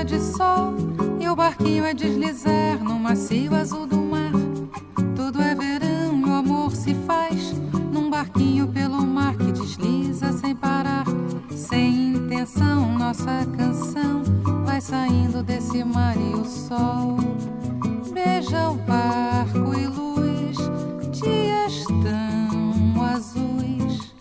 volta de sol e o barquinho é deslizar no macio azul do mar. Tudo é verão e o amor se faz num barquinho pelo mar que desliza sem parar. Sem intenção, nossa canção vai saindo desse mar e o sol beija o barco e luz, dias tão azuis.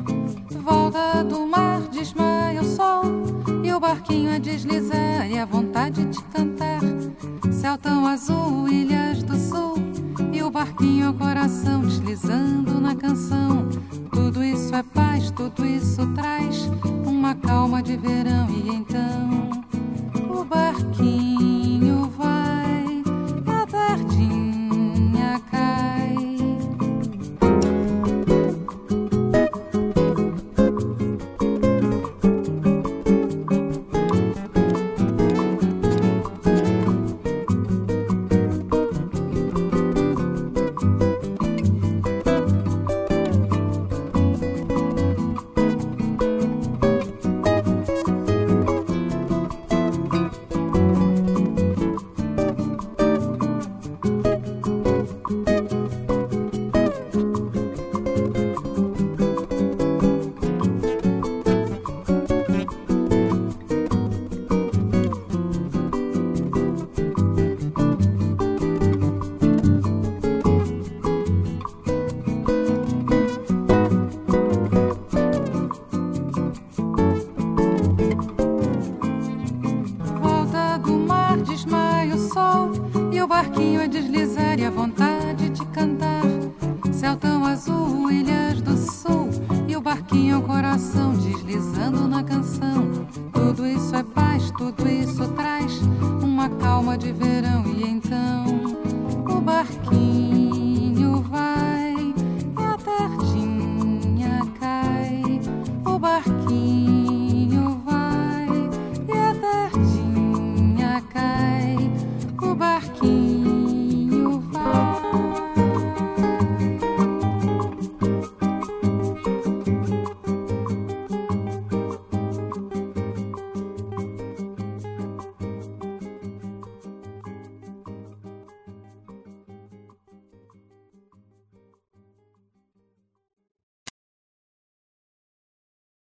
Volta do mar, desmaia o sol e o barquinho a deslizar e a vontade de cantar. Céu tão azul, ilhas do sul e o barquinho é o coração deslizando na canção. Tudo isso é paz, tudo isso traz uma calma de verão e então o barquinho vai, a tardinha cai. Tudo isso traz uma calma de verão e então o barquinho